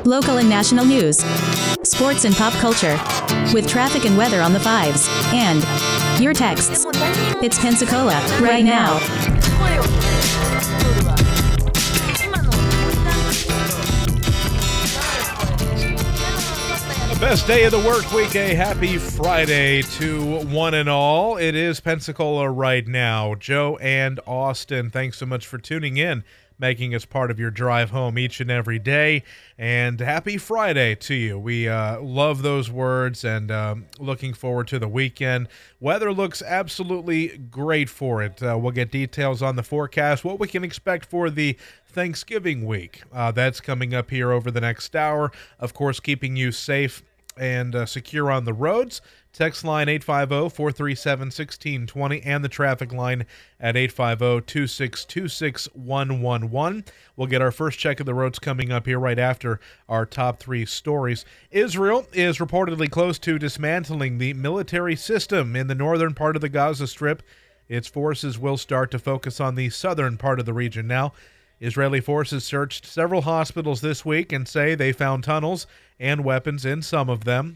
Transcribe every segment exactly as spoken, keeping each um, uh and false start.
local and national news, sports and pop culture, with traffic and weather on the fives, and your texts. It's Pensacola, right now. Best day of the work week, a happy Friday to one and all. It is Pensacola right now. Joe and Austin, thanks so much for tuning in, making us part of your drive home each and every day. And happy Friday to you. We uh, love those words and um, looking forward to the weekend. Weather looks absolutely great for it. Uh, we'll get details on the forecast, what we can expect for the Thanksgiving week. Uh, that's coming up here over the next hour. Of course, keeping you safe and uh, secure on the roads. Text line eight five zero, four three seven, one six two zero and the traffic line at eight five zero, two six two six, one one one. We'll get our first check of the roads coming up here right after our top three stories. Israel is reportedly close to dismantling the military system in the northern part of the Gaza Strip. Its forces will start to focus on the southern part of the region now. Israeli forces searched several hospitals this week and say they found tunnels and weapons in some of them.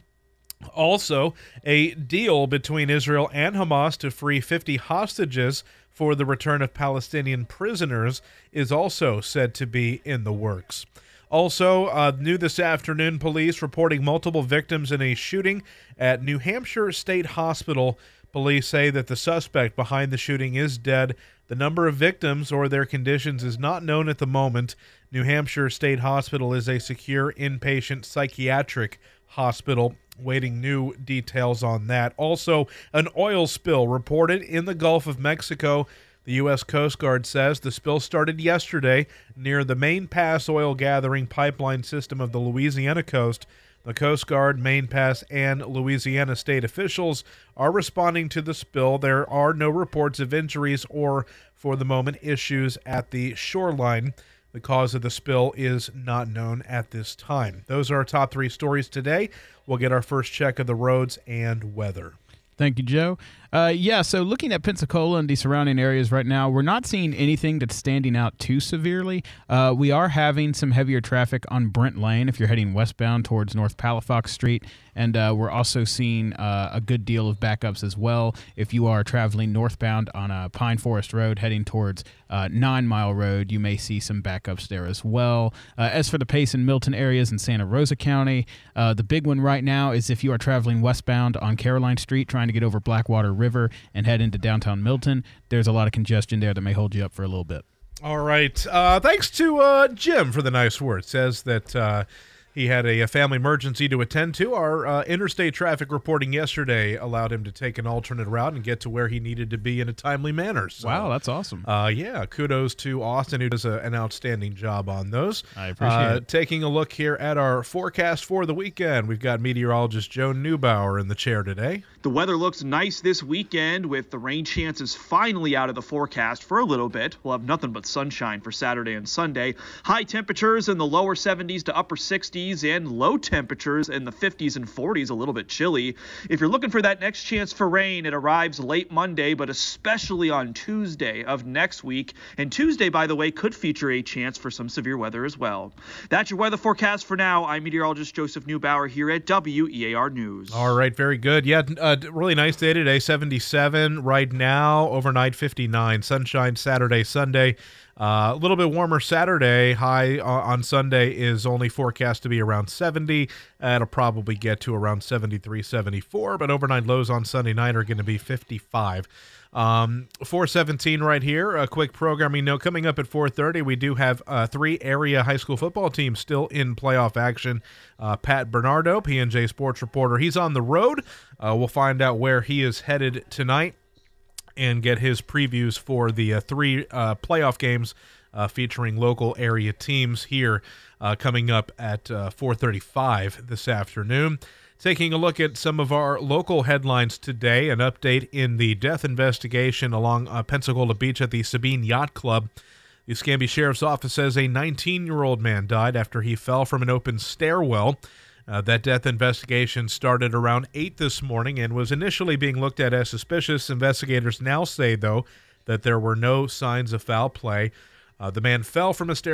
Also, a deal between Israel and Hamas to free fifty hostages for the return of Palestinian prisoners is also said to be in the works. Also, uh, new this afternoon, police reporting multiple victims in a shooting at New Hampshire State Hospital. Police say that the suspect behind the shooting is dead. The number of victims or their conditions is not known at the moment. New Hampshire State Hospital is a secure inpatient psychiatric hospital. Waiting new details on that. Also, an oil spill reported in the Gulf of Mexico. The U S Coast Guard says the spill started yesterday near the Main Pass oil gathering pipeline system of the Louisiana coast. The Coast Guard, Main Pass, and Louisiana state officials are responding to the spill. There are no reports of injuries or, for the moment, issues at the shoreline. The cause of the spill is not known at this time. Those are our top three stories today. We'll get our first check of the roads and weather. Thank you, Joe. Uh, yeah, so looking at Pensacola and the surrounding areas right now, we're not seeing anything that's standing out too severely. Uh, we are having some heavier traffic on Brent Lane if you're heading westbound towards North Palafox Street, and uh, we're also seeing uh, a good deal of backups as well if you are traveling northbound on uh, Pine Forest Road heading towards uh, Nine Mile Road. You may see some backups there as well. Uh, as for the Pace and Milton areas in Santa Rosa County, uh, the big one right now is if you are traveling westbound on Caroline Street trying to get over Blackwater River and head into downtown Milton. There's a lot of congestion there that may hold you up for a little bit. All right. Uh, thanks to uh, Jim for the nice words. Says that uh, he had a, a family emergency to attend to. Our uh, interstate traffic reporting yesterday allowed him to take an alternate route and get to where he needed to be in a timely manner. So, wow, that's awesome. Uh, yeah, kudos to Austin, who does a, an outstanding job on those. I appreciate uh, it. Taking a look here at our forecast for the weekend, we've got meteorologist Joe Neubauer in the chair today. The weather looks nice this weekend with the rain chances finally out of the forecast for a little bit. We'll have nothing but sunshine for Saturday and Sunday. High temperatures in the lower seventies to upper sixties and low temperatures in the fifties and forties, a little bit chilly. If you're looking for that next chance for rain, it arrives late Monday, but especially on Tuesday of next week. And Tuesday, by the way, could feature a chance for some severe weather as well. That's your weather forecast for now. I'm meteorologist Joseph Neubauer here at W E A R News. All right, very good. Yeah, uh, really nice day today, seventy-seven right now, overnight fifty-nine, sunshine Saturday, Sunday. Uh, a little bit warmer Saturday. High uh, on Sunday is only forecast to be around seventy. Uh, it'll probably get to around seventy-three, seventy-four, but overnight lows on Sunday night are going to be fifty-five. Um, four seventeen right here. A quick programming note coming up at four thirty. We do have uh, three area high school football teams still in playoff action. Uh, Pat Bernardo, P N J Sports reporter, he's on the road. Uh, we'll find out where he is headed tonight and get his previews for the uh, three uh, playoff games uh, featuring local area teams here uh, coming up at uh, four thirty-five this afternoon. Taking a look at some of our local headlines today, an update in the death investigation along uh, Pensacola Beach at the Sabine Yacht Club. The Escambia Sheriff's Office says a nineteen-year-old man died after he fell from an open stairwell. Uh, that death investigation started around eight this morning and was initially being looked at as suspicious. Investigators now say, though, that there were no signs of foul play. Uh, the man fell from a stairwell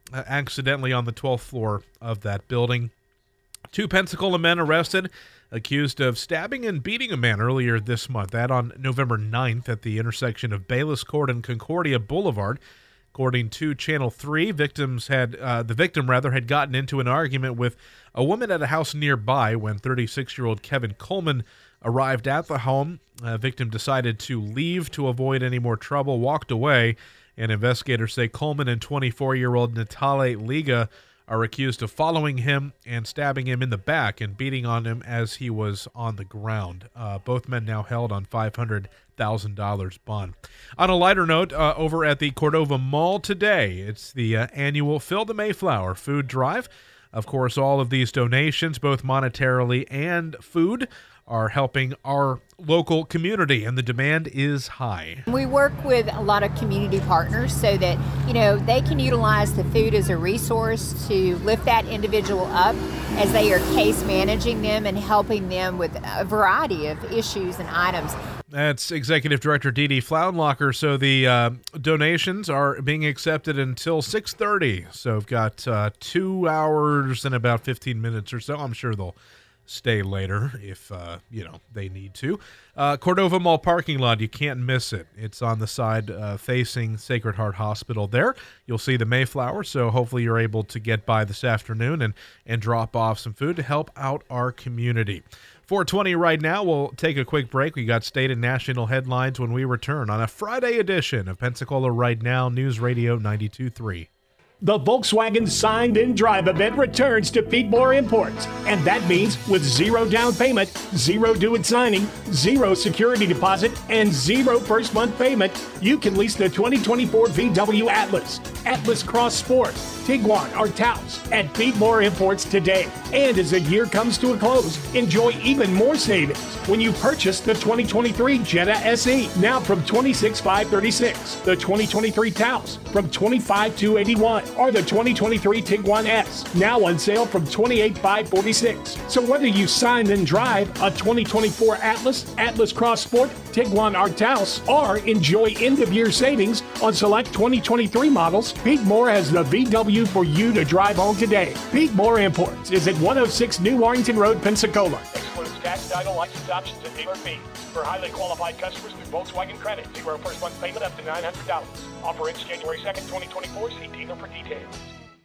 uh, accidentally on the twelfth floor of that building. Two Pensacola men arrested, accused of stabbing and beating a man earlier this month. That on November ninth at the intersection of Bayless Court and Concordia Boulevard. According to Channel three, victims had uh, the victim rather had gotten into an argument with a woman at a house nearby when thirty-six-year-old Kevin Coleman arrived at the home. The victim decided to leave to avoid any more trouble, walked away, and investigators say Coleman and twenty-four-year-old Natale Liga are accused of following him and stabbing him in the back and beating on him as he was on the ground. Uh, both men now held on five hundred thousand dollars bond. On a lighter note, uh, over at the Cordova Mall today, it's the uh, annual Fill the Mayflower food drive. Of course, all of these donations, both monetarily and food, are helping our local community, and the demand is high. We work with a lot of community partners so that, you know, they can utilize the food as a resource to lift that individual up as they are case managing them and helping them with a variety of issues and items. That's Executive Director Dee Dee Flounlocker. So the uh, donations are being accepted until six thirty. So we've got uh, two hours and about fifteen minutes or so. I'm sure they'll stay later if, uh, you know, they need to. Uh, Cordova Mall parking lot, you can't miss it. It's on the side uh, facing Sacred Heart Hospital there. You'll see the Mayflower, so hopefully you're able to get by this afternoon and, and drop off some food to help out our community. four twenty right now. We'll take a quick break. We got state and national headlines when we return on a Friday edition of Pensacola Right Now, News Radio ninety-two point three. The Volkswagen Signed and Drive event returns to Feedmore Imports, and that means with zero down payment, zero due at signing, zero security deposit, and zero first month payment, you can lease the twenty twenty-four V W Atlas, Atlas Cross Sport, Tiguan, or Taos at Feedmore Imports today. And as the year comes to a close, enjoy even more savings when you purchase the twenty twenty-three Jetta S E, now from twenty-six thousand five hundred thirty-six dollars, the twenty twenty-three Taos from twenty-five thousand two hundred eighty-one dollars, or the twenty twenty-three Tiguan S, now on sale from twenty-eight thousand five hundred forty-six dollars. So whether you sign and drive a twenty twenty-four Atlas, Atlas Cross Sport, Tiguan, or Taos, or enjoy end-of-year savings on select twenty twenty-three models, Feedmore has the V W for you to drive home today. Feedmore Imports is at one oh six New Warrington Road, Pensacola. Excludes tax, title, license options, and dealer fees. For highly qualified customers through Volkswagen Credit, zero first month payment up to nine hundred dollars. Offer ends January second, twenty twenty-four. See dealer for details.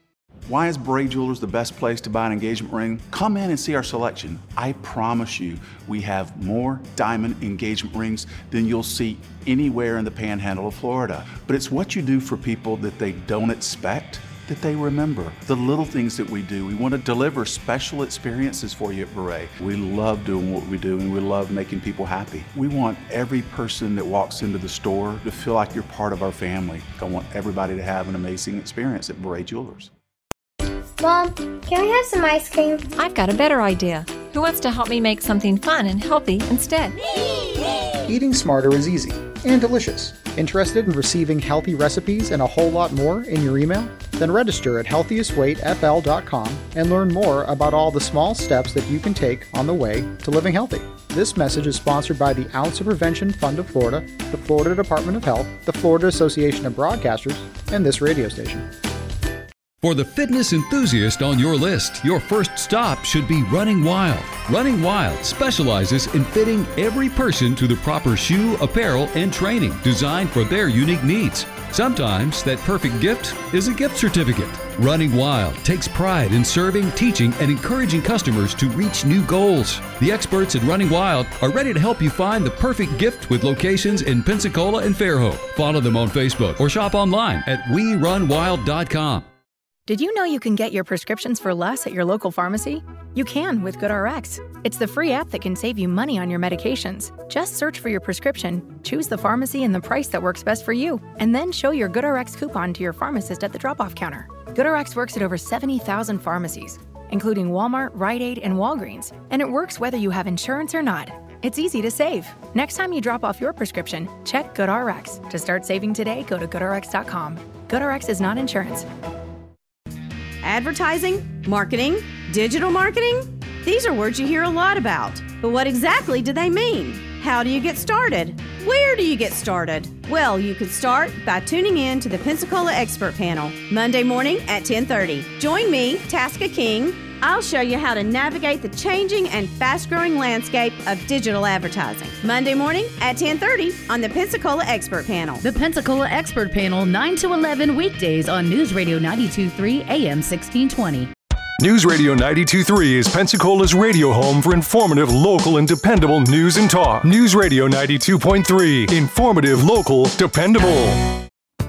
Why is Beret Jewelers the best place to buy an engagement ring? Come in and see our selection. I promise you, we have more diamond engagement rings than you'll see anywhere in the panhandle of Florida. But it's what you do for people that they don't expect that they remember. The little things that we do. We want to deliver special experiences for you at Beret. We love doing what we do, and we love making people happy. We want every person that walks into the store to feel like you're part of our family. I want everybody to have an amazing experience at Beret Jewelers. Mom, can we have some ice cream? I've got a better idea. Who wants to help me make something fun and healthy instead? Eating smarter is easy and delicious. Interested in receiving healthy recipes and a whole lot more in your email? Then register at healthiest weight f l dot com and learn more about all the small steps that you can take on the way to living healthy. This message is sponsored by the Ounce of Prevention Fund of Florida, the Florida Department of Health, the Florida Association of Broadcasters, and this radio station. For the fitness enthusiast on your list, your first stop should be Running Wild. Running Wild specializes in fitting every person to the proper shoe, apparel, and training designed for their unique needs. Sometimes that perfect gift is a gift certificate. Running Wild takes pride in serving, teaching, and encouraging customers to reach new goals. The experts at Running Wild are ready to help you find the perfect gift with locations in Pensacola and Fairhope. Follow them on Facebook or shop online at we run wild dot com. Did you know you can get your prescriptions for less at your local pharmacy? You can with GoodRx. It's the free app that can save you money on your medications. Just search for your prescription, choose the pharmacy and the price that works best for you, and then show your GoodRx coupon to your pharmacist at the drop-off counter. GoodRx works at over seventy thousand pharmacies, including Walmart, Rite Aid, and Walgreens, and it works whether you have insurance or not. It's easy to save. Next time you drop off your prescription, check GoodRx. To start saving today, go to good r x dot com. GoodRx is not insurance. Advertising, marketing, digital marketing? These are words you hear a lot about. But what exactly do they mean? How do you get started? Where do you get started? Well, you could start by tuning in to the Pensacola Expert Panel, Monday morning at ten thirty. Join me, Tasca King. I'll show you how to navigate the changing and fast-growing landscape of digital advertising. Monday morning at ten thirty on the Pensacola Expert Panel. The Pensacola Expert Panel, nine to eleven weekdays on News Radio ninety-two point three A M sixteen twenty. News Radio ninety-two point three is Pensacola's radio home for informative, local, and dependable news and talk. News Radio ninety-two point three. Informative, local, dependable.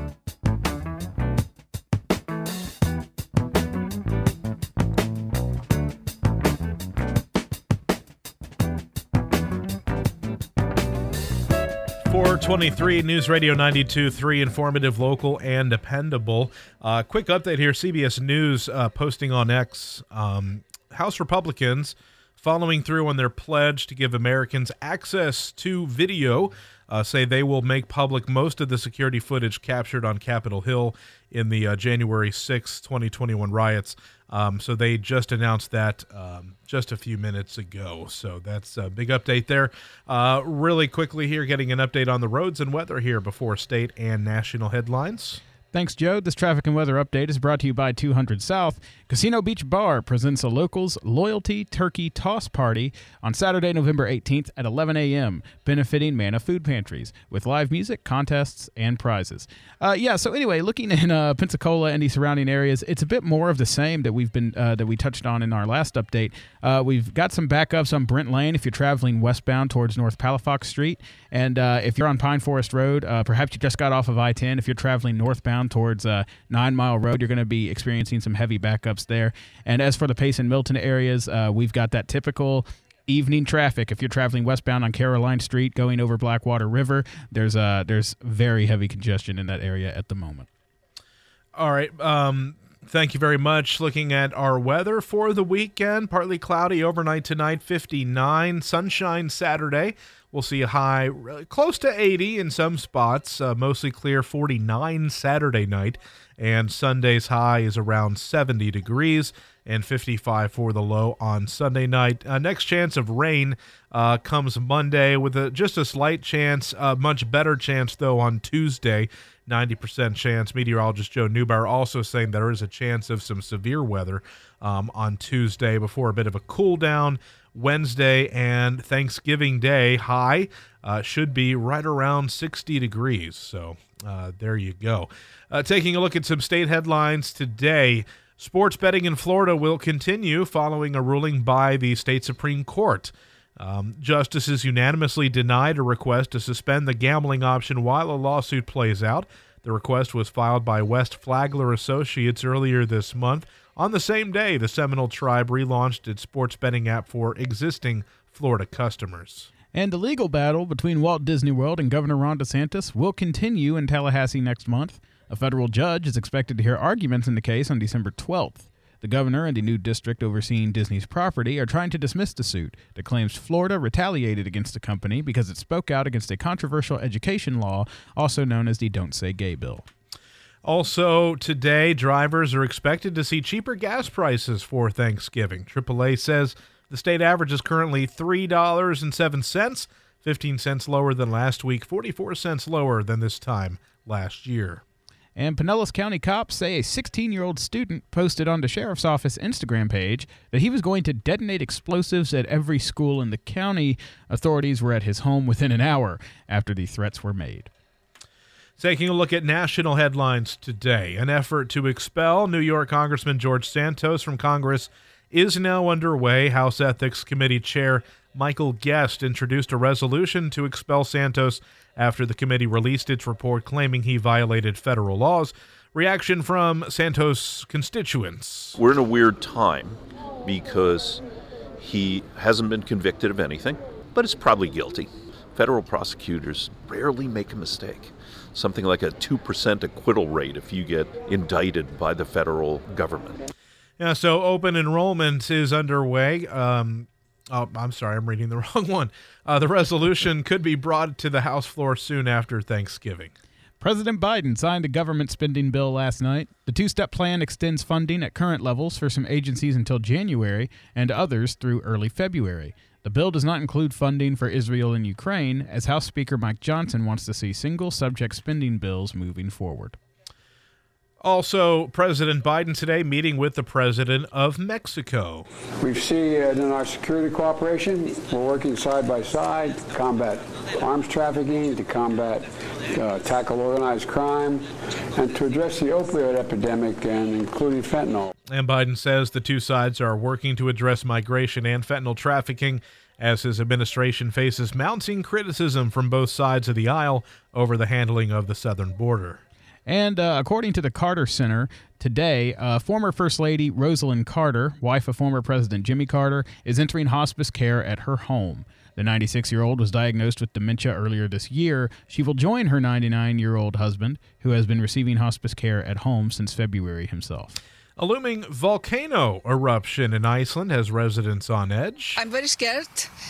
four twenty-three News Radio ninety-two point three, informative, local, and dependable. Uh, quick update here. C B S News uh, posting on X. Um, House Republicans following through on their pledge to give Americans access to video, uh, say they will make public most of the security footage captured on Capitol Hill in the uh, January sixth, twenty twenty-one riots. Um, so they just announced that um, just a few minutes ago. So that's a big update there. Uh, really quickly here, getting an update on the roads and weather here before state and national headlines. Thanks, Joe. This traffic and weather update is brought to you by two hundred South. Casino Beach Bar presents a Locals Loyalty Turkey Toss Party on Saturday, November eighteenth at eleven a.m., benefiting Manna Food Pantries with live music, contests, and prizes. Uh, yeah, so anyway, looking in uh, Pensacola and the surrounding areas, it's a bit more of the same that we've been uh, that we touched on in our last update. Uh, we've got some backups on Brent Lane if you're traveling westbound towards North Palafox Street, and uh, if you're on Pine Forest Road, uh, perhaps you just got off of I ten. If you're traveling northbound towards uh, Nine Mile Road, you're going to be experiencing some heavy backups there. And as for the Pace and Milton areas, uh, we've got that typical evening traffic. If you're traveling westbound on Caroline Street going over Blackwater River, there's uh, there's very heavy congestion in that area at the moment. All right. Um, thank you very much. Looking at our weather for the weekend, partly cloudy overnight tonight, fifty-nine. Sunshine Saturday. We'll see a high really close to eighty in some spots, uh, mostly clear, forty-nine Saturday night. And Sunday's high is around seventy degrees and fifty-five for the low on Sunday night. Uh, next chance of rain uh, comes Monday with a, just a slight chance, a uh, much better chance, though, on Tuesday. ninety percent chance. Meteorologist Joe Neubauer also saying there is a chance of some severe weather um, on Tuesday before a bit of a cool down. Wednesday and Thanksgiving Day high uh, should be right around sixty degrees. So uh, there you go. Uh, taking a look at some state headlines today. Sports betting in Florida will continue following a ruling by the state Supreme Court. Um, justices unanimously denied a request to suspend the gambling option while a lawsuit plays out. The request was filed by West Flagler Associates earlier this month. On the same day, the Seminole Tribe relaunched its sports betting app for existing Florida customers. And the legal battle between Walt Disney World and Governor Ron DeSantis will continue in Tallahassee next month. A federal judge is expected to hear arguments in the case on December twelfth. The governor and a new district overseeing Disney's property are trying to dismiss the suit that claims Florida retaliated against the company because it spoke out against a controversial education law, also known as the Don't Say Gay bill. Also today, drivers are expected to see cheaper gas prices for Thanksgiving. triple A says the state average is currently three dollars and seven cents, fifteen cents lower than last week, forty-four cents lower than this time last year. And Pinellas County cops say a sixteen-year-old student posted on the sheriff's office Instagram page that he was going to detonate explosives at every school in the county. Authorities were at his home within an hour after the threats were made. Taking a look at national headlines today, an effort to expel New York Congressman George Santos from Congress is now underway. House Ethics Committee Chair Michael Guest introduced a resolution to expel Santos after the committee released its report claiming he violated federal laws. Reaction from Santos constituents. We're in a weird time because he hasn't been convicted of anything, but is probably guilty. Federal prosecutors rarely make a mistake. Something like a two percent acquittal rate if you get indicted by the federal government. Yeah, so open enrollment is underway. Um, oh, I'm sorry, I'm reading the wrong one. Uh, the resolution could be brought to the House floor soon after Thanksgiving. President Biden signed a government spending bill last night. The two-step plan extends funding at current levels for some agencies until January and others through early February. The bill does not include funding for Israel and Ukraine, as House Speaker Mike Johnson wants to see single-subject spending bills moving forward. Also, President Biden today meeting with the president of Mexico. We see uh, in our security cooperation, we're working side by side to combat arms trafficking, to combat, uh, tackle organized crime, and to address the opioid epidemic, and including fentanyl. And Biden says the two sides are working to address migration and fentanyl trafficking as his administration faces mounting criticism from both sides of the aisle over the handling of the southern border. And uh, according to the Carter Center, today, uh, former First Lady Rosalind Carter, wife of former President Jimmy Carter, is entering hospice care at her home. The ninety-six-year-old was diagnosed with dementia earlier this year. She will join her ninety-nine-year-old husband, who has been receiving hospice care at home since February himself. A looming volcano eruption in Iceland has residents on edge. I'm very scared,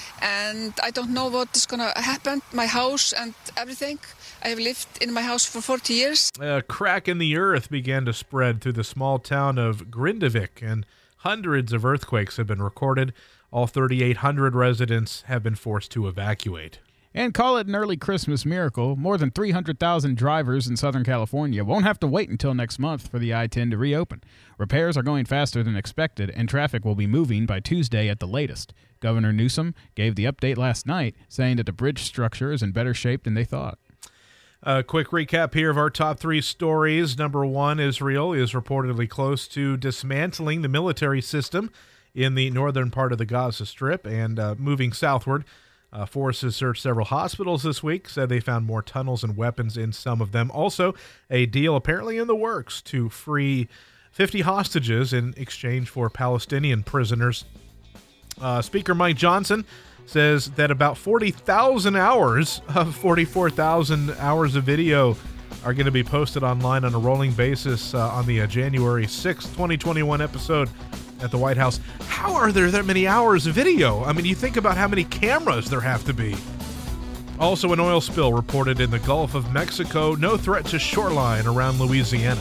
and I don't know what is going to happen. My house and everything. I have lived in my house for forty years. A crack in the earth began to spread through the small town of Grindavik, and hundreds of earthquakes have been recorded. All thirty-eight hundred residents have been forced to evacuate. And call it an early Christmas miracle, more than three hundred thousand drivers in Southern California won't have to wait until next month for the I ten to reopen. Repairs are going faster than expected, and traffic will be moving by Tuesday at the latest. Governor Newsom gave the update last night, saying that the bridge structure is in better shape than they thought. A quick recap here of our top three stories. Number one, Israel is reportedly close to dismantling the military system in the northern part of the Gaza Strip and uh, moving southward. Uh, forces searched several hospitals this week, said they found more tunnels and weapons in some of them. Also, a deal apparently in the works to free fifty hostages in exchange for Palestinian prisoners. Uh, Speaker Mike Johnson says that about forty thousand hours of forty-four thousand hours of video are going to be posted online on a rolling basis uh, on the uh, January sixth, twenty twenty-one episode at the White House. How are there that many hours of video? I mean, you think about how many cameras there have to be. Also, an oil spill reported in the Gulf of Mexico. No threat to shoreline around Louisiana.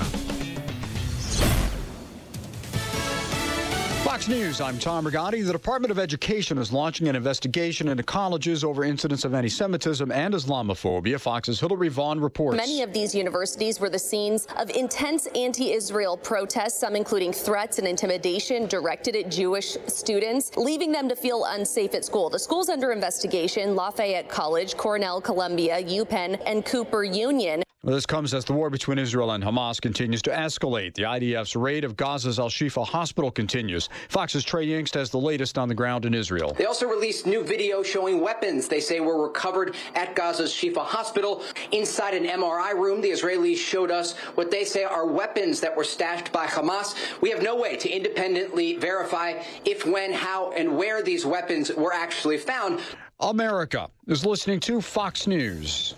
Fox News, I'm Tom Rigotti. The Department of Education is launching an investigation into colleges over incidents of anti-Semitism and Islamophobia. Fox's Hillary Vaughn reports. Many of these universities were the scenes of intense anti-Israel protests, some including threats and intimidation directed at Jewish students, leaving them to feel unsafe at school. The schools under investigation: Lafayette College, Cornell, Columbia, UPenn, and Cooper Union. Well, this comes as the war between Israel and Hamas continues to escalate. The I D F's raid of Gaza's Al-Shifa hospital continues. Fox's Trey Yingst has the latest on the ground in Israel. They also released new video showing weapons they say were recovered at Gaza's Shifa hospital. Inside an M R I room, the Israelis showed us what they say are weapons that were stashed by Hamas. We have no way to independently verify if, when, how, and where these weapons were actually found. America is listening to Fox News.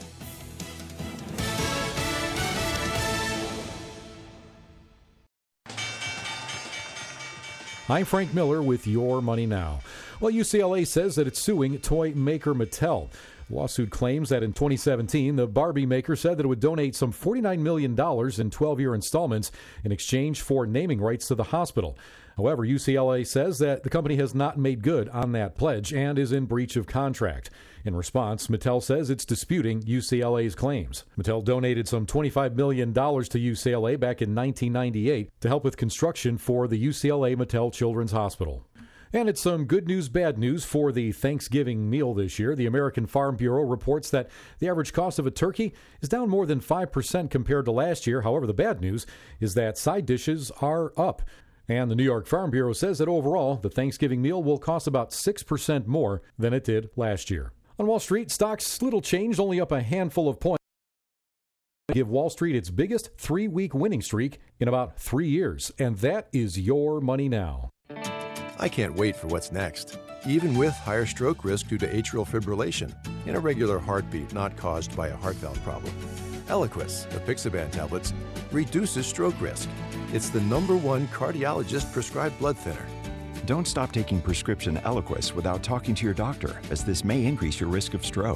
I'm Frank Miller with Your Money Now. Well, U C L A says that it's suing toy maker Mattel. The lawsuit claims that in twenty seventeen, the Barbie maker said that it would donate some forty-nine million dollars in twelve-year installments in exchange for naming rights to the hospital. However, U C L A says that the company has not made good on that pledge and is in breach of contract. In response, Mattel says it's disputing U C L A's claims. Mattel donated some twenty-five million dollars to U C L A back in nineteen ninety-eight to help with construction for the U C L A Mattel Children's Hospital. And it's some good news, bad news for the Thanksgiving meal this year. The American Farm Bureau reports that the average cost of a turkey is down more than five percent compared to last year. However, the bad news is that side dishes are up. And the New York Farm Bureau says that overall, the Thanksgiving meal will cost about six percent more than it did last year. On Wall Street, stocks little changed, only up a handful of points. Give Wall Street its biggest three-week winning streak in about three years. And that is Your Money Now. I can't wait for what's next, even with higher stroke risk due to atrial fibrillation, an irregular heartbeat not caused by a heart valve problem. Eliquis, apixaban tablets, reduces stroke risk. It's the number one cardiologist-prescribed blood thinner. Don't stop taking prescription Eliquis without talking to your doctor, as this may increase your risk of stroke.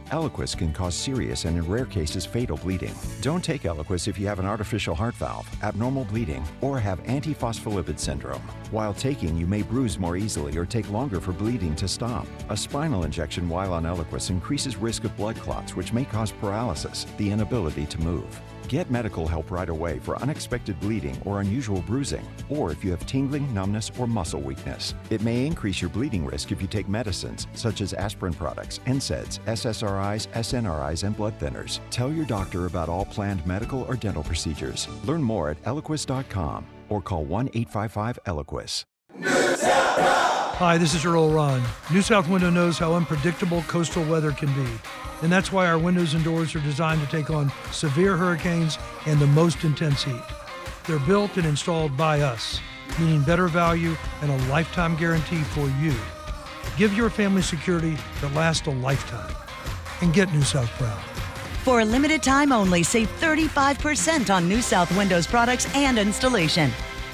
Eliquis can cause serious and in rare cases fatal bleeding. Don't take Eliquis if you have an artificial heart valve, abnormal bleeding, or have antiphospholipid syndrome. While taking, you may bruise more easily or take longer for bleeding to stop. A spinal injection while on Eliquis increases risk of blood clots, which may cause paralysis, the inability to move. Get medical help right away for unexpected bleeding or unusual bruising, or if you have tingling, numbness, or muscle weakness. It may increase your bleeding risk if you take medicines such as aspirin products, N SAIDs, S S R Is, S N R Is, and blood thinners. Tell your doctor about all planned medical or dental procedures. Learn more at Eliquis dot com or call one eight five five Eliquis. Hi, this is Earl Ron. New South Window knows how unpredictable coastal weather can be, and that's why our windows and doors are designed to take on severe hurricanes and the most intense heat. They're built and installed by us, meaning better value and a lifetime guarantee for you. Give your family security that lasts a lifetime, and get New South proud. For a limited time only, save thirty-five percent on New South Windows products and installation.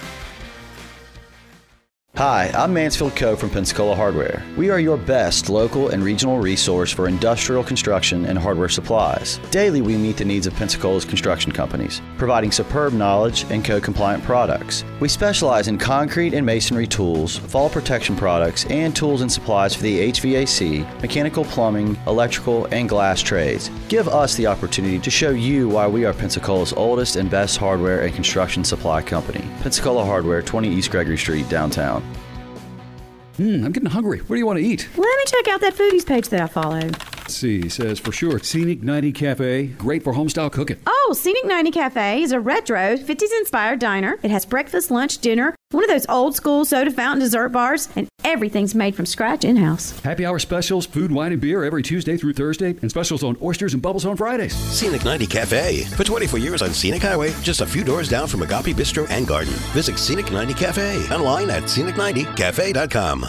Hi, I'm Mansfield Coe from Pensacola Hardware. We are your best local and regional resource for industrial construction and hardware supplies. Daily, we meet the needs of Pensacola's construction companies, providing superb knowledge and code-compliant products. We specialize in concrete and masonry tools, fall protection products, and tools and supplies for the H V A C, mechanical, plumbing, electrical, and glass trades. Give us the opportunity to show you why we are Pensacola's oldest and best hardware and construction supply company. Pensacola Hardware, twenty East Gregory Street, downtown. Hmm, I'm getting hungry. What do you want to eat? Let me check out that foodies page that I follow. Let's see, it says for sure, Scenic ninety Cafe, great for homestyle cooking. Oh, Scenic ninety Cafe is a retro fifties-inspired diner. It has breakfast, lunch, dinner, one of those old-school soda fountain dessert bars, and everything's made from scratch in-house. Happy hour specials, food, wine, and beer every Tuesday through Thursday, and specials on oysters and bubbles on Fridays. Scenic ninety Cafe. For twenty-four years on Scenic Highway, just a few doors down from Agape Bistro and Garden. Visit Scenic ninety Cafe online at scenic ninety cafe dot com.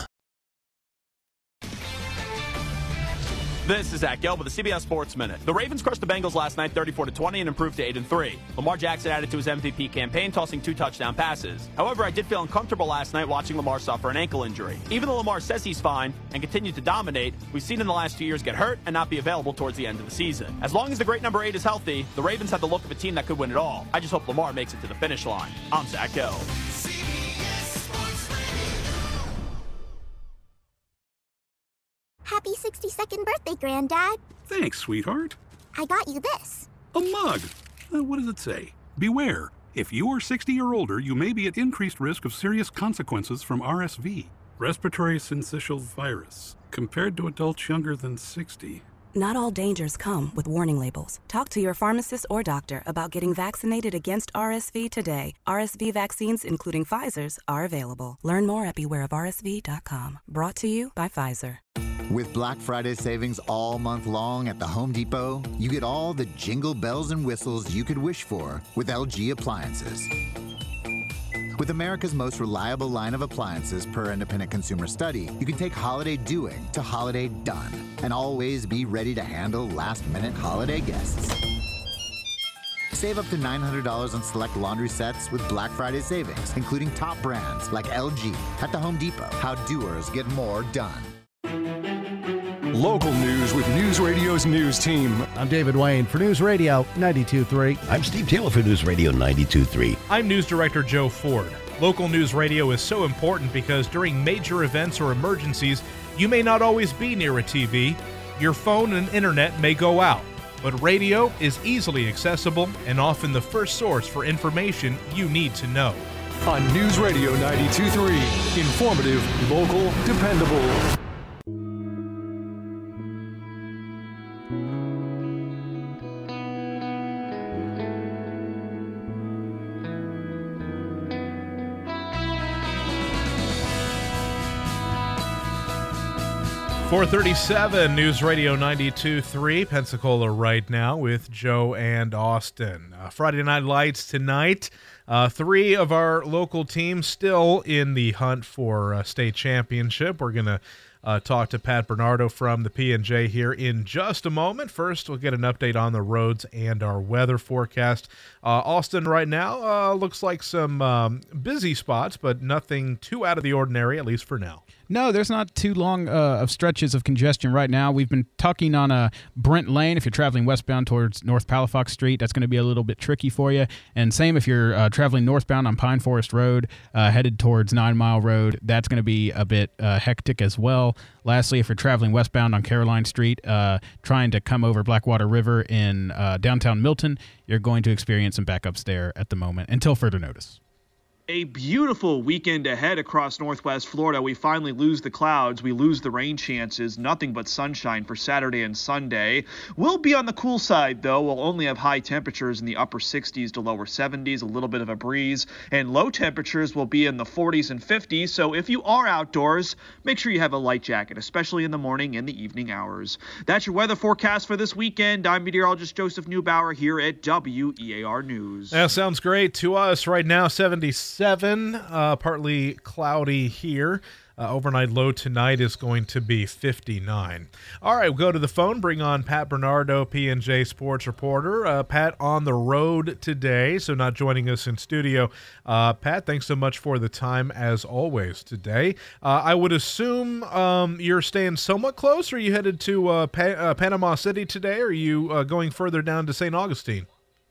This is Zach Gelb with the C B S Sports Minute. The Ravens crushed the Bengals last night thirty-four to twenty and improved to eight and three. Lamar Jackson added to his M V P campaign, tossing two touchdown passes. However, I did feel uncomfortable last night watching Lamar suffer an ankle injury. Even though Lamar says he's fine and continued to dominate, we've seen in the last two years get hurt and not be available towards the end of the season. As long as the great number eight is healthy, the Ravens have the look of a team that could win it all. I just hope Lamar makes it to the finish line. I'm Zach Gelb. Happy sixty-second birthday, Granddad. Thanks, sweetheart. I got you this. A mug. Uh, what does it say? Beware. If you are sixty or older, you may be at increased risk of serious consequences from R S V, respiratory syncytial virus, compared to adults younger than sixty. Not all dangers come with warning labels. Talk to your pharmacist or doctor about getting vaccinated against R S V today. R S V vaccines, including Pfizer's, are available. Learn more at beware of R S V dot com. Brought to you by Pfizer. With Black Friday savings all month long at the Home Depot, you get all the jingle bells and whistles you could wish for with L G appliances. With America's most reliable line of appliances per independent consumer study, you can take holiday doing to holiday done and always be ready to handle last-minute holiday guests. Save up to nine hundred dollars on select laundry sets with Black Friday savings, including top brands like L G at the Home Depot. How doers get more done. Local news with News Radio's news team. I'm David Wayne for News Radio ninety-two point three. I'm Steve Taylor for News Radio ninety-two point three. I'm News Director Joe Ford. Local news radio is so important because during major events or emergencies, you may not always be near a T V. Your phone and internet may go out, but radio is easily accessible and often the first source for information you need to know. On News Radio ninety-two point three, informative, local, dependable. four thirty-seven, News Radio ninety-two point three, Pensacola right now with Joe and Austin. Uh, Friday Night Lights tonight. Uh, three of our local teams still in the hunt for a state championship. We're going to uh, talk to Pat Bernardo from the P and J here in just a moment. First, we'll get an update on the roads and our weather forecast. Uh, Austin right now uh, looks like some um, busy spots, but nothing too out of the ordinary, at least for now. No, there's not too long uh, of stretches of congestion right now. We've been tucking on a Brent Lane. If you're traveling westbound towards North Palafox Street, that's going to be a little bit tricky for you. And same if you're uh, traveling northbound on Pine Forest Road, uh, headed towards Nine Mile Road, that's going to be a bit uh, hectic as well. Lastly, if you're traveling westbound on Caroline Street, uh, trying to come over Blackwater River in uh, downtown Milton, you're going to experience some backups there at the moment until further notice. A beautiful weekend ahead across Northwest Florida. We finally lose the clouds. We lose the rain chances. Nothing but sunshine for Saturday and Sunday. We'll be on the cool side, though. We'll only have high temperatures in the upper sixties to lower seventies, a little bit of a breeze. And low temperatures will be in the forties and fifties. So if you are outdoors, make sure you have a light jacket, especially in the morning and the evening hours. That's your weather forecast for this weekend. I'm meteorologist Joseph Neubauer here at W E A R News. That sounds great to us right now. seventy-seven, uh, partly cloudy here. Uh, overnight low tonight is going to be fifty-nine. All right, we'll go to the phone. Bring on Pat Bernardo, P and J Sports reporter. Uh, Pat on the road today, so not joining us in studio. Uh, Pat, thanks so much for the time as always today. Uh, I would assume um, you're staying somewhat close. Are you headed to uh, pa- uh, Panama City today, or are you uh, going further down to Saint Augustine?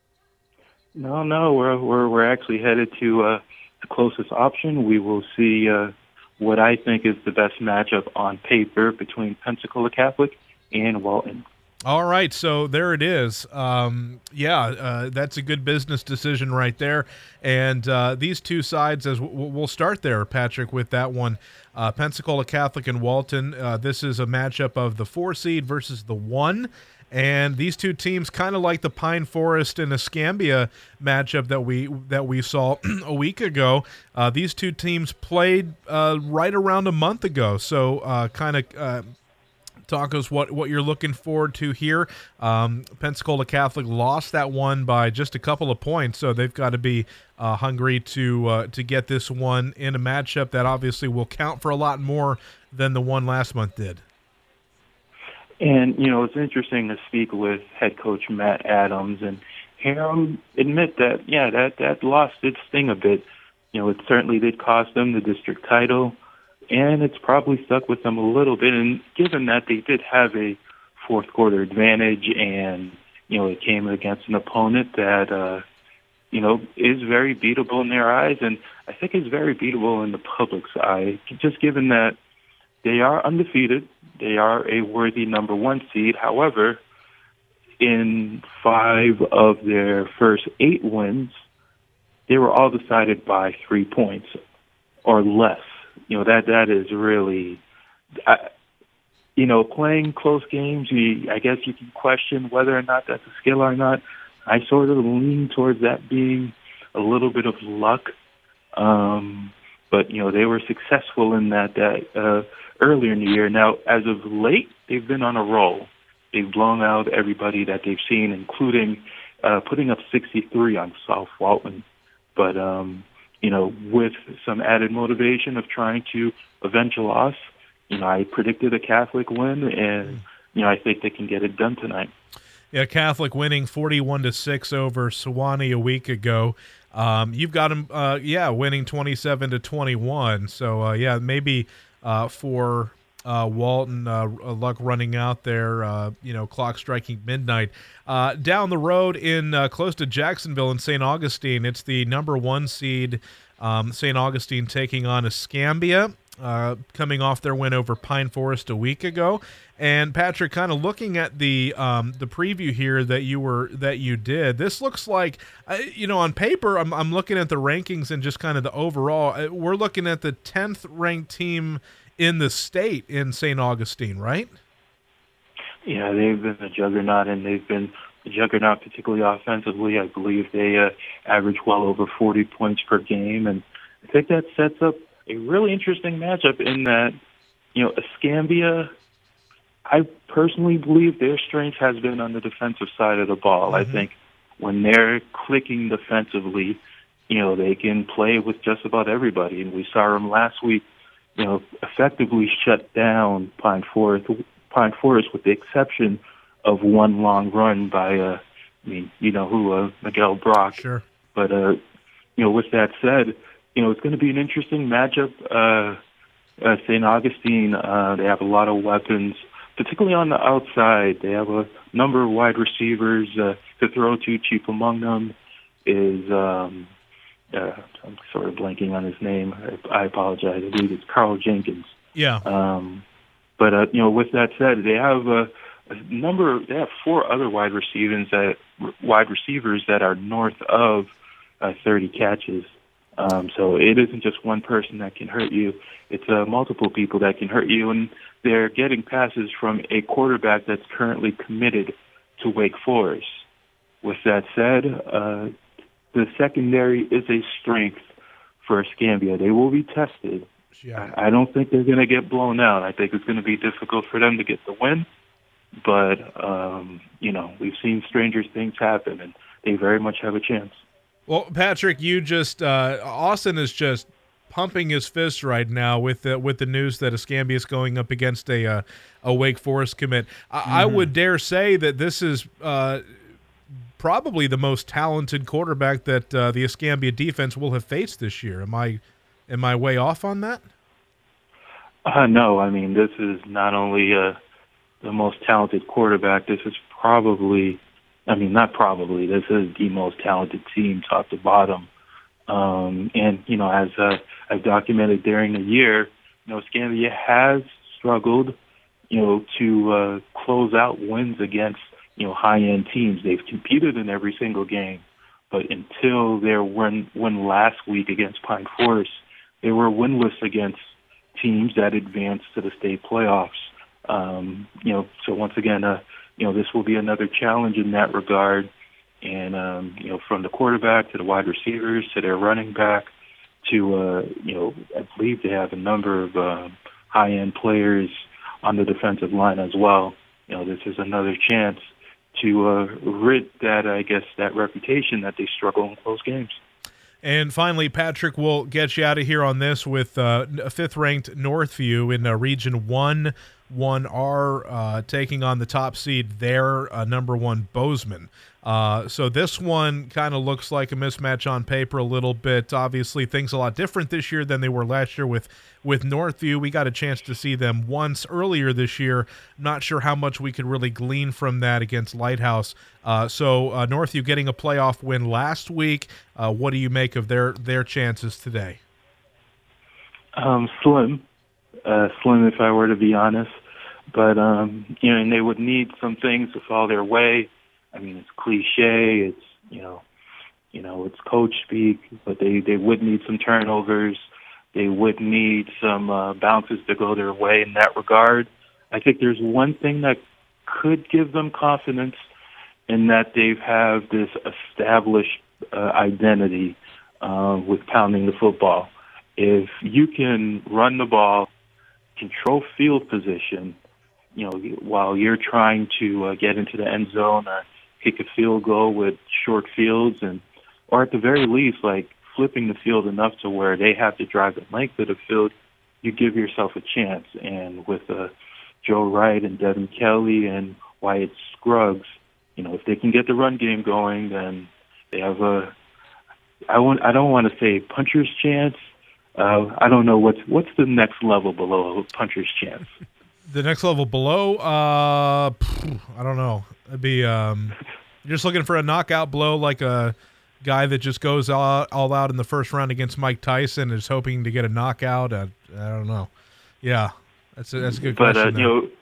No, no, we're we're we're actually headed to uh, the closest option. We will see uh, what I think is the best matchup on paper between Pensacola Catholic and Walton. All right, so there it is. Um, yeah, uh, that's a good business decision right there. And uh, these two sides, as w- we'll start there, Patrick, with that one. Uh, Pensacola Catholic and Walton. Uh, this is a matchup of the four seed versus the one. And these two teams, kind of like the Pine Forest and Escambia matchup that we that we saw a week ago, uh, these two teams played uh, right around a month ago. So uh, kind of uh, talk us what, what you're looking forward to here. Um, Pensacola Catholic lost that one by just a couple of points, so they've got to be uh, hungry to uh, to get this one in a matchup that obviously will count for a lot more than the one last month did. And, you know, it's interesting to speak with head coach Matt Adams and hear him admit that, yeah, that, that loss did sting a bit. You know, it certainly did cost them the district title, and it's probably stuck with them a little bit. And given that they did have a fourth quarter advantage and, you know, it came against an opponent that, uh, you know, is very beatable in their eyes, and I think is very beatable in the public's eye, just given that they are undefeated. They are a worthy number one seed. However, in five of their first eight wins, they were all decided by three points or less. You know, that that is really, I, you know, playing close games, you, I guess you can question whether or not that's a skill or not. I sort of lean towards that being a little bit of luck. Um, but, you know, they were successful in that, that uh, earlier in the year. Now, as of late, they've been on a roll. They've blown out everybody that they've seen, including uh, putting up sixty-three on South Walton. But, um, you know, with some added motivation of trying to avenge a loss, you know, I predicted a Catholic win, and, you know, I think they can get it done tonight. Yeah, Catholic winning forty-one to six over Sewanee a week ago. Um, you've got them, uh, yeah, winning twenty-seven to twenty-one. So, uh, yeah, maybe uh, for uh, Walton, uh, luck running out there, uh, you know, clock striking midnight. Uh, down the road in uh, close to Jacksonville in Saint Augustine, it's the number one seed, um, Saint Augustine taking on Escambia, uh, coming off their win over Pine Forest a week ago. And Patrick, kind of looking at the um, the preview here that you were that you did, this looks like, uh, you know, on paper, I'm I'm looking at the rankings and just kind of the overall. Uh, we're looking at the tenth ranked team in the state in Saint Augustine, right? Yeah, they've been a juggernaut, and they've been a juggernaut, particularly offensively. I believe they uh, average well over forty points per game, and I think that sets up a really interesting matchup in that, you know, Escambia, I personally believe their strength has been on the defensive side of the ball. Mm-hmm. I think when they're clicking defensively, you know, they can play with just about everybody. And we saw them last week, you know, effectively shut down Pine Forest, Pine Forest with the exception of one long run by, uh, I mean, you know who, uh, Miguel Brock. Sure. But, uh, you know, with that said, you know, it's going to be an interesting matchup. Uh, uh, Saint Augustine, uh, they have a lot of weapons, particularly on the outside. They have a number of wide receivers uh, to throw to. Chief among them is, um, uh, I'm sort of blanking on his name. I, I apologize. I believe it's Carl Jenkins. Yeah. Um, but, uh, you know, with that said, they have a, a number of, they have four other wide receivers that, wide receivers that are north of uh, thirty catches. Um, so it isn't just one person that can hurt you. It's uh, multiple people that can hurt you, and they're getting passes from a quarterback that's currently committed to Wake Forest. With that said, uh, the secondary is a strength for Escambia. They will be tested. Yeah. I don't think they're going to get blown out. I think it's going to be difficult for them to get the win. But, um, you know, we've seen stranger things happen, and they very much have a chance. Well, Patrick, you just uh, Austin is just pumping his fist right now with the, with the news that Escambia is going up against a uh, a Wake Forest commit. I, mm-hmm. I would dare say that this is uh, probably the most talented quarterback that uh, the Escambia defense will have faced this year. Am I am I way off on that? Uh, no, I mean, this is not only uh, the most talented quarterback. This is probably, I mean, not probably, this is the most talented team top to bottom. Um, and, you know, as uh, I've documented during the year, you know, Escambia has struggled, you know, to uh, close out wins against, you know, high-end teams. They've competed in every single game, but until their win, win last week against Pine Forest, they were winless against teams that advanced to the state playoffs. Um, you know, so once again, uh, you know, this will be another challenge in that regard. And, um, you know, from the quarterback to the wide receivers to their running back to, uh, you know, I believe they have a number of uh, high-end players on the defensive line as well. You know, this is another chance to uh, rid that, I guess, that reputation that they struggle in close games. And finally, Patrick, we'll get you out of here on this with uh, fifth-ranked Northview in uh, Region one, one R, uh, taking on the top seed there, uh, number one Bozeman. Uh, so this one kind of looks like a mismatch on paper a little bit. Obviously, things a lot different this year than they were last year with, with Northview. We got a chance to see them once earlier this year. Not sure how much we could really glean from that against Lighthouse. Uh, so uh, Northview getting a playoff win last week. Uh, what do you make of their, their chances today? Um, slim. Uh, slim, if I were to be honest. But, um, you know, and they would need some things to fall their way. I mean, it's cliche. It's, you know, you know, it's coach speak, but they, they would need some turnovers. They would need some uh, bounces to go their way in that regard. I think there's one thing that could give them confidence in that they have this established uh, identity uh, with pounding the football. If you can run the ball, control field position, you know, while you're trying to uh, get into the end zone or kick a field goal with short fields, and or at the very least, like flipping the field enough to where they have to drive the length of the field, you give yourself a chance. And with uh, Joe Wright and Devin Kelly and Wyatt Scruggs, you know, if they can get the run game going, then they have a, I want, I don't want to say puncher's chance. Uh, I don't know what's what's the next level below a puncher's chance. The next level below, uh, I don't know. It'd be um, you're just looking for a knockout blow, like a guy that just goes all out, all out in the first round against Mike Tyson and is hoping to get a knockout. I, I don't know. Yeah, that's a, that's a good but, question. Uh, you know,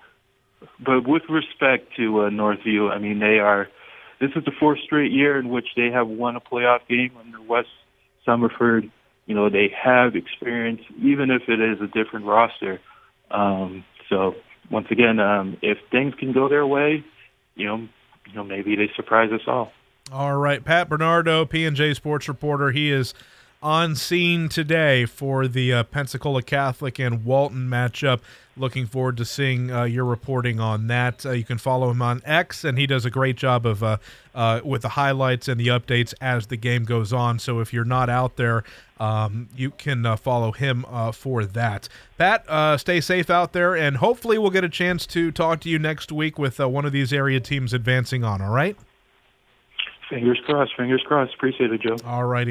but with respect to uh, Northview, I mean, they are. This is the fourth straight year in which they have won a playoff game under Wes Summerford. You know, they have experience, even if it is a different roster. Um, so once again, um, if things can go their way, you know, you know, maybe they surprise us all. All right, Pat Bernardo, P and J Sports reporter. He is on scene today for the uh, Pensacola Catholic and Walton matchup. Looking forward to seeing uh, your reporting on that. Uh, you can follow him on X, and he does a great job of uh, uh, with the highlights and the updates as the game goes on. So if you're not out there, um, you can uh, follow him uh, for that. Pat, uh, stay safe out there, and hopefully we'll get a chance to talk to you next week with uh, one of these area teams advancing on, all right? Fingers crossed, fingers crossed. Appreciate it, Joe. All righty.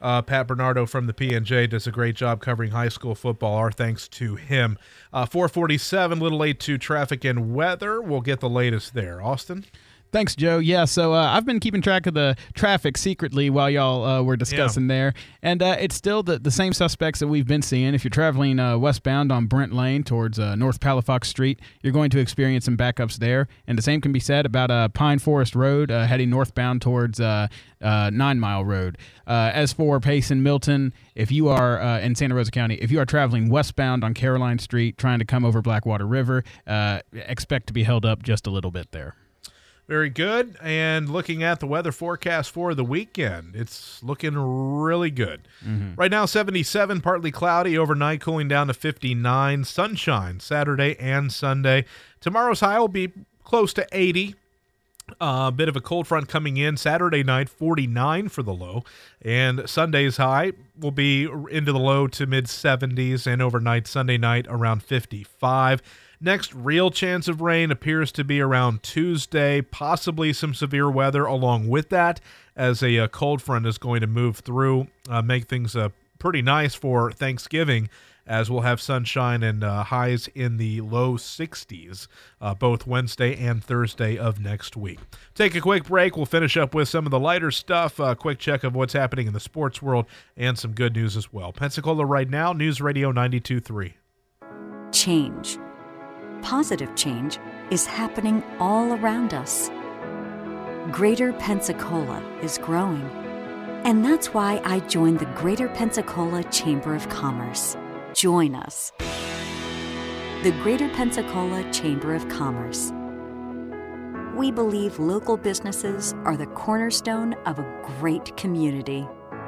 Uh, Pat Bernardo from the P N J does a great job covering high school football. Our thanks to him. Uh, four forty-seven, little late to traffic and weather. We'll get the latest there. Austin? Thanks, Joe. Yeah, so uh, I've been keeping track of the traffic secretly while y'all uh, were discussing yeah. there, and uh, it's still the, the same suspects that we've been seeing. If you're traveling uh, westbound on Brent Lane towards uh, North Palafox Street, you're going to experience some backups there, and the same can be said about uh, Pine Forest Road uh, heading northbound towards uh, uh, Nine Mile Road. Uh, as for Payson Milton, if you are uh, in Santa Rosa County, if you are traveling westbound on Caroline Street trying to come over Blackwater River, uh, expect to be held up just a little bit there. Very good. And looking at the weather forecast for the weekend, it's looking really good. Mm-hmm. Right now, seventy-seven, partly cloudy, overnight cooling down to fifty-nine. Sunshine Saturday and Sunday. Tomorrow's high will be close to eighty. A uh, bit of a cold front coming in Saturday night, forty-nine for the low. And Sunday's high will be into the low to mid seventies, and overnight Sunday night around fifty-five. Next real chance of rain appears to be around Tuesday, possibly some severe weather along with that, as a, a cold front is going to move through, uh, make things uh, pretty nice for Thanksgiving, as we'll have sunshine and uh, highs in the low sixties, uh, both Wednesday and Thursday of next week. Take a quick break. We'll finish up with some of the lighter stuff, a quick check of what's happening in the sports world, and some good news as well. Pensacola Right Now, News Radio ninety-two point three. Change. Positive change is happening all around us. Greater Pensacola is growing, and that's why I joined the Greater Pensacola Chamber of Commerce. Join us. The Greater Pensacola Chamber of Commerce. We believe local businesses are the cornerstone of a great community.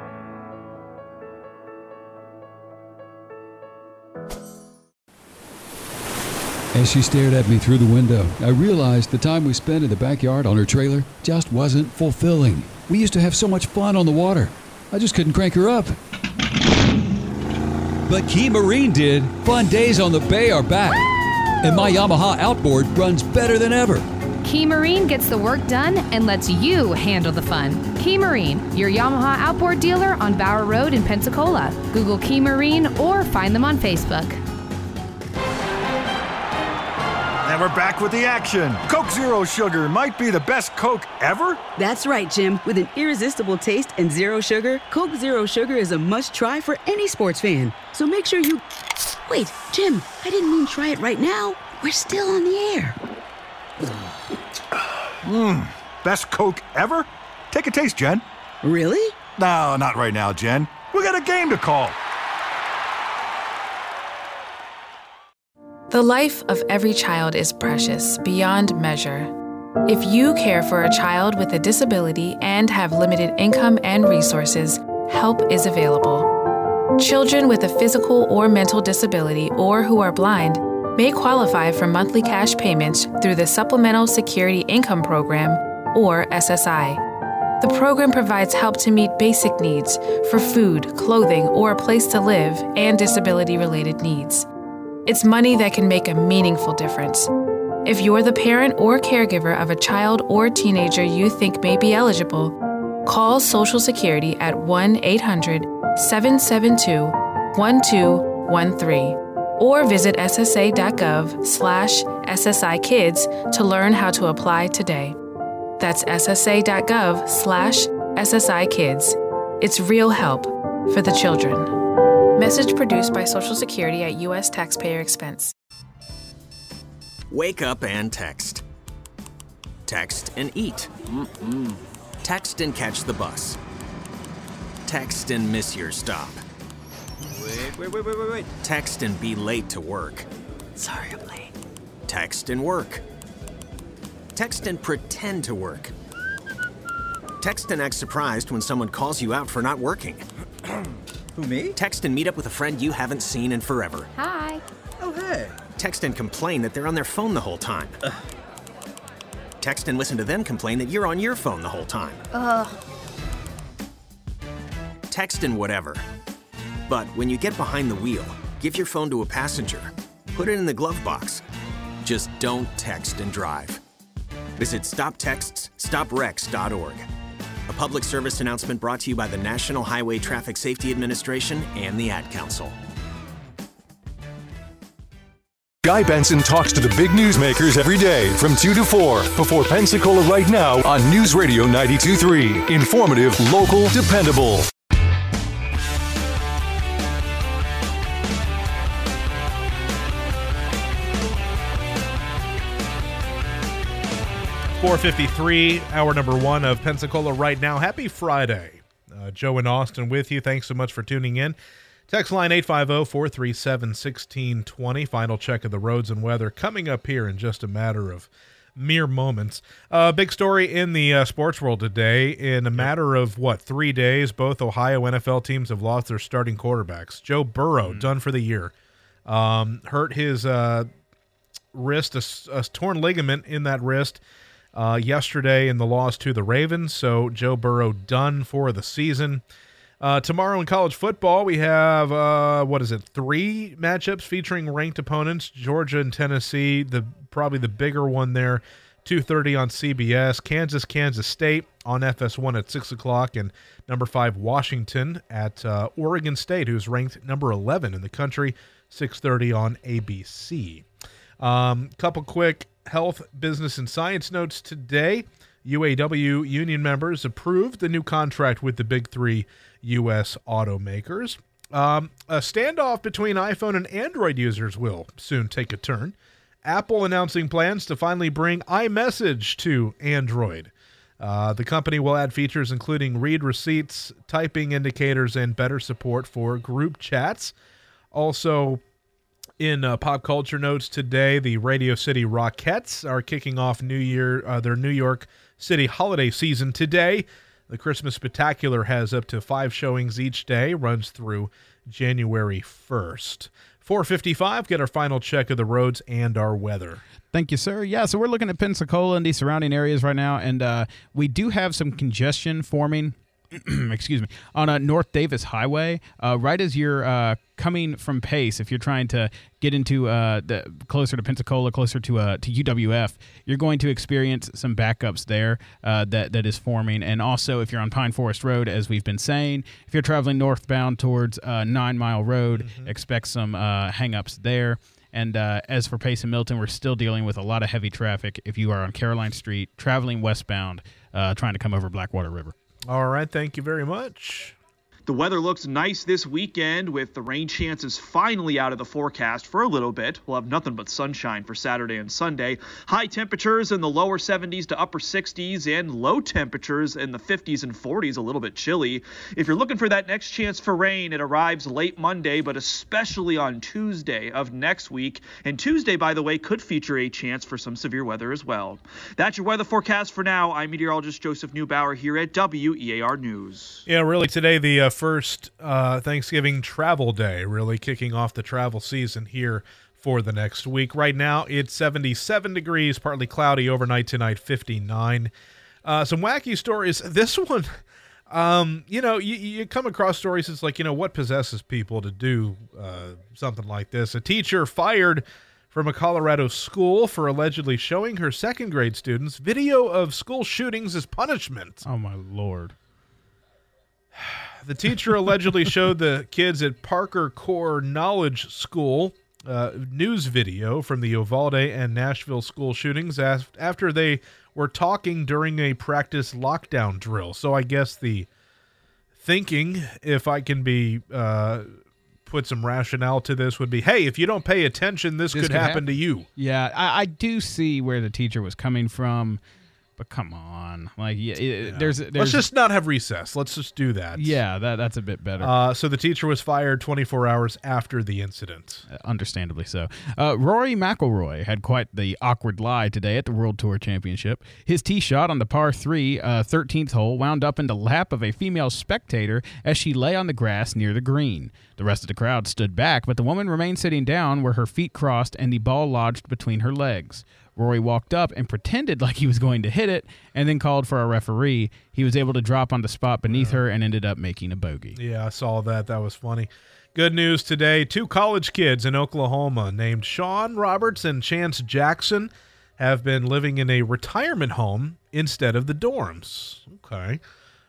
As she stared at me through the window, I realized the time we spent in the backyard on her trailer just wasn't fulfilling. We used to have so much fun on the water. I just couldn't crank her up. But Key Marine did. Fun days on the bay are back. And my Yamaha outboard runs better than ever. Key Marine gets the work done and lets you handle the fun. Key Marine, your Yamaha outboard dealer on Bower Road in Pensacola. Google Key Marine or find them on Facebook. And we're back with the action. Coke Zero Sugar might be the best Coke ever. That's right, Jim. With an irresistible taste and zero sugar, Coke Zero Sugar is a must-try for any sports fan. So make sure you... Wait, Jim, I didn't mean try it right now. We're still on the air. Mmm, best Coke ever? Take a taste, Jen. Really? No, not right now, Jen. We got a game to call. The life of every child is precious beyond measure. If you care for a child with a disability and have limited income and resources, help is available. Children with a physical or mental disability or who are blind may qualify for monthly cash payments through the Supplemental Security Income Program, or S S I. The program provides help to meet basic needs for food, clothing, or a place to live, and disability-related needs. It's money that can make a meaningful difference. If you're the parent or caregiver of a child or teenager you think may be eligible, call Social Security at one eight hundred seven seven two one two one three or visit ssa.gov slash SSI Kids to learn how to apply today. That's ssa.gov slash SSI Kids. It's real help for the children. Message produced by Social Security at U S taxpayer expense. Wake up and text. Text and eat. Mm-mm. Text and catch the bus. Text and miss your stop. Wait, wait, wait, wait, wait, wait. Text and be late to work. Sorry, I'm late. Text and work. Text and pretend to work. Text and act surprised when someone calls you out for not working. Who, me? Text and meet up with a friend you haven't seen in forever. Hi. Oh, hey. Text and complain that they're on their phone the whole time. Ugh. Text and listen to them complain that you're on your phone the whole time. Ugh. Text and whatever. But when you get behind the wheel, give your phone to a passenger. Put it in the glove box. Just don't text and drive. Visit stop texts stop wrecks dot org. A public service announcement brought to you by the National Highway Traffic Safety Administration and the Ad Council. Guy Benson talks to the big newsmakers every day from two to four before Pensacola Right Now on News Radio ninety-two point three. Informative, local, dependable. four fifty-three, hour number one of Pensacola Right Now. Happy Friday. Uh, Joe and Austin with you. Thanks so much for tuning in. Text line eight five zero, four three seven, one six two zero. Final check of the roads and weather coming up here in just a matter of mere moments. Uh, big story in the uh, sports world today. In a matter of, what, three days, both Ohio N F L teams have lost their starting quarterbacks. Joe Burrow, mm-hmm. done for the year. Um, hurt his uh, wrist, a, a torn ligament in that wrist uh, yesterday in the loss to the Ravens. So Joe Burrow done for the season. Uh, tomorrow in college football, we have, uh, what is it, three matchups featuring ranked opponents, Georgia and Tennessee, the probably the bigger one there, two thirty on C B S, Kansas, Kansas State on F S one at six o'clock, and number five, Washington at uh, Oregon State, who's ranked number eleven in the country, six thirty on A B C. Um, couple quick health, business, and science notes today. U A W union members approved the new contract with the big three U S automakers. Um, a standoff between iPhone and Android users will soon take a turn. Apple announcing plans to finally bring iMessage to Android. Uh, the company will add features including read receipts, typing indicators, and better support for group chats. Also, in uh, pop culture notes today, the Radio City Rockettes are kicking off New Year, uh, their New York City holiday season today. The Christmas Spectacular has up to five showings each day, runs through January first. four fifty-five, get our final check of the roads and our weather. Thank you, sir. Yeah, so we're looking at Pensacola and the surrounding areas right now, and uh, we do have some congestion forming excuse me, on uh, North Davis Highway, uh, right as you're uh, coming from Pace. If you're trying to get into uh, the closer to Pensacola, closer to uh, to U W F, you're going to experience some backups there uh, that that is forming. And also, if you're on Pine Forest Road, as we've been saying, if you're traveling northbound towards uh, Nine Mile Road, mm-hmm. expect some uh, hangups there. And uh, as for Pace and Milton, we're still dealing with a lot of heavy traffic if you are on Caroline Street, traveling westbound, uh, trying to come over Blackwater River. All right, thank you very much. The weather looks nice this weekend with the rain chances finally out of the forecast for a little bit. We'll have nothing but sunshine for Saturday and Sunday. High temperatures in the lower seventies to upper sixties and low temperatures in the fifties and forties, a little bit chilly. If you're looking for that next chance for rain, it arrives late Monday, but especially on Tuesday of next week. And Tuesday, by the way, could feature a chance for some severe weather as well. That's your weather forecast for now. I'm meteorologist Joseph Neubauer here at W E A R News. Yeah, really today the uh, first uh, Thanksgiving travel day, really kicking off the travel season here for the next week. Right now, it's seventy-seven degrees, partly cloudy, overnight tonight, fifty-nine. Uh, some wacky stories. This one, um, you know, you, you come across stories, it's like, you know, what possesses people to do uh, something like this? A teacher fired from a Colorado school for allegedly showing her second grade students video of school shootings as punishment. Oh, my Lord. The teacher allegedly showed the kids at Parker Core Knowledge School uh, news video from the Uvalde and Nashville school shootings after they were talking during a practice lockdown drill. So I guess the thinking, if I can be uh, put some rationale to this, would be, hey, if you don't pay attention, this, this could, could happen, happen to you. Yeah, I, I do see where the teacher was coming from. But come on, like yeah, yeah. There's, there's. Let's just not have recess. Let's just do that. Yeah, that that's a bit better. Uh, so the teacher was fired twenty-four hours after the incident. Uh, understandably so. Uh, Rory McIlroy had quite the awkward lie today at the World Tour Championship. His tee shot on the par three, uh, thirteenth hole wound up in the lap of a female spectator as she lay on the grass near the green. The rest of the crowd stood back, but the woman remained sitting down where her feet crossed and the ball lodged between her legs. Rory walked up and pretended like he was going to hit it and then called for a referee. He was able to drop on the spot beneath her and ended up making a bogey. Yeah, I saw that. That was funny. Good news today. Two college kids in Oklahoma named Sean Roberts and Chance Jackson have been living in a retirement home instead of the dorms. Okay.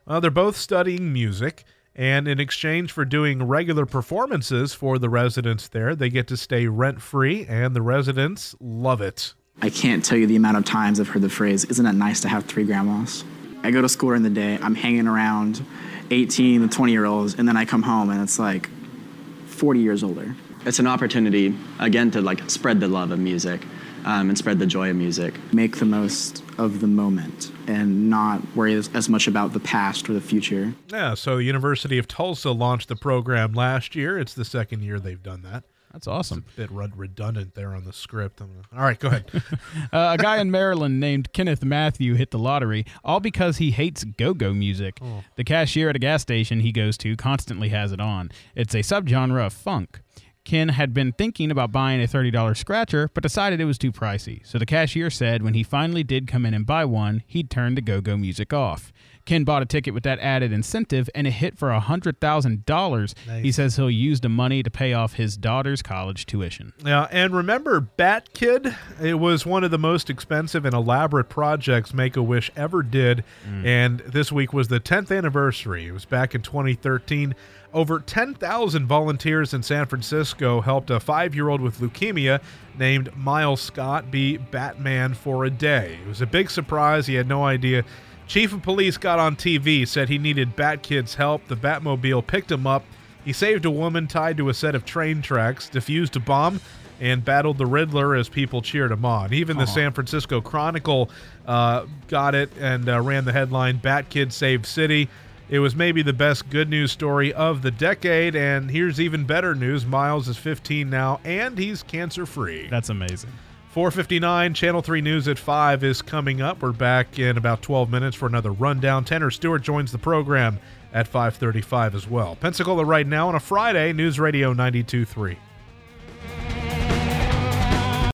Well, they're both studying music, and in exchange for doing regular performances for the residents there, they get to stay rent-free, and the residents love it. I can't tell you the amount of times I've heard the phrase, isn't it nice to have three grandmas? I go to school during the day, I'm hanging around eighteen to twenty-year-olds, and then I come home and it's like forty years older. It's an opportunity, again, to like spread the love of music um, and spread the joy of music. Make the most of the moment and not worry as, as much about the past or the future. Yeah, so University of Tulsa launched the program last year. It's the second year they've done that. That's awesome. It's a bit redundant there on the script. All right, go ahead. uh, a guy in Maryland named Kenneth Matthew hit the lottery, all because he hates go-go music. Oh. The cashier at a gas station he goes to constantly has it on. It's a subgenre of funk. Ken had been thinking about buying a thirty dollars scratcher, but decided it was too pricey. So the cashier said when he finally did come in and buy one, he'd turn the go-go music off. Ken bought a ticket with that added incentive, and it hit for one hundred thousand dollars. Nice. He says he'll use the money to pay off his daughter's college tuition. Yeah, and remember Bat Kid? It was one of the most expensive and elaborate projects Make-A-Wish ever did, mm. and this week was the tenth anniversary. It was back in twenty thirteen. Over ten thousand volunteers in San Francisco helped a five-year-old with leukemia named Miles Scott be Batman for a day. It was a big surprise. He had no idea. Chief of Police got on T V, said he needed Bat Kid's help. The Batmobile picked him up. He saved a woman tied to a set of train tracks, defused a bomb, and battled the Riddler as people cheered him on. Even the uh-huh. San Francisco Chronicle uh, got it and uh, ran the headline, Bat Kid Saved City. It was maybe the best good news story of the decade, and here's even better news. Miles is fifteen now, and he's cancer-free. That's amazing. four fifty-nine, Channel three News at five is coming up. We're back in about twelve minutes for another rundown. Tanner Stewart joins the program at five thirty-five as well. Pensacola right now on a Friday, News Radio ninety-two point three.